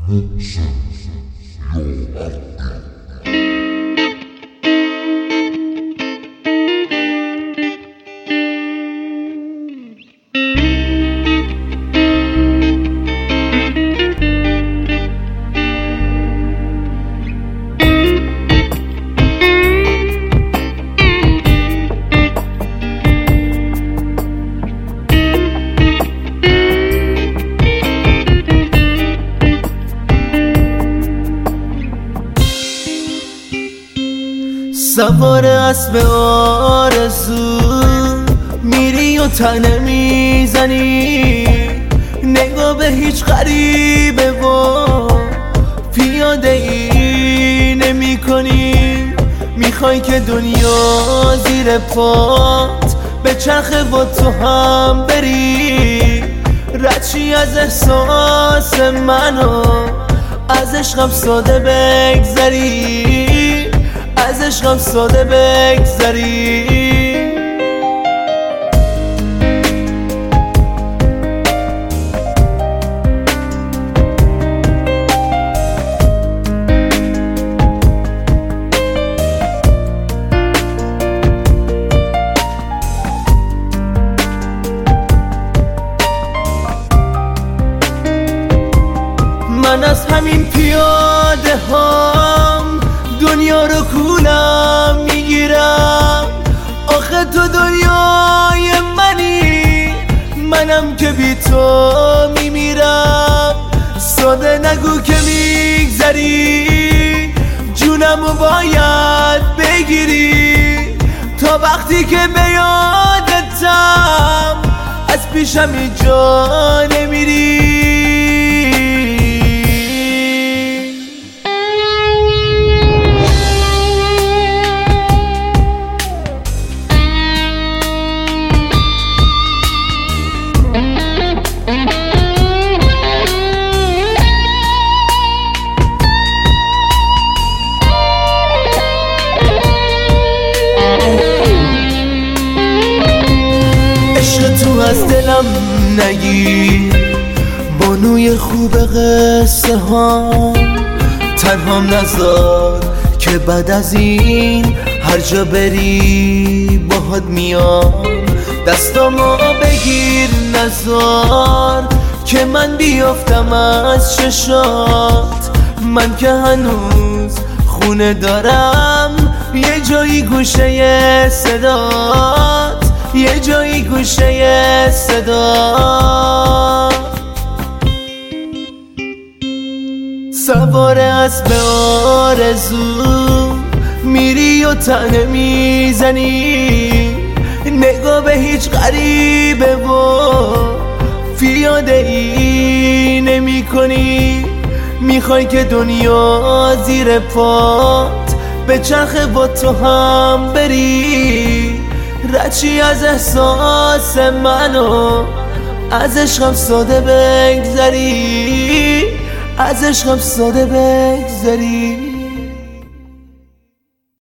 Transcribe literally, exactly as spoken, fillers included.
محسن یا عبدی. سوار اسب آرزو میری و تنه میزنی، نگاه به هیچ غریبه و پیاده ای نمی کنی. میخوای که دنیا زیر پات به چرخه و تو هم بری، ردشی از احساس منو از عشقم ساده بگذری، از عشقم ساده بگذری. من از همین پیاده هم دنیا رو کولم میگیرم. آخه تو دنیای منی، منم که بی تو میمیرم. ساده نگو که میگذری، جونمو باید بگیری. تا وقتی که به یادتم از پیشم اینجا نمیری. تو از دلم نگیر، بانوی خوب قصه ها. تنهام نذار که بعد از این هر جا بری باهات میام. دستامو بگیر نذار که من بیافتم از چشات. من که هنوز خونه دارم یه جایی گوشه صدات، یه جایی گوشه صدا. سوار اسب آرزو میری و تنه میزنی، نگاه به هیچ غریبه و پیاده ای نمی کنی. میخوای که دنیا زیر پات به چرخه با تو هم بری، ردشی از احساس منو از عشقم ساده بگذری، از عشقم ساده بگذری.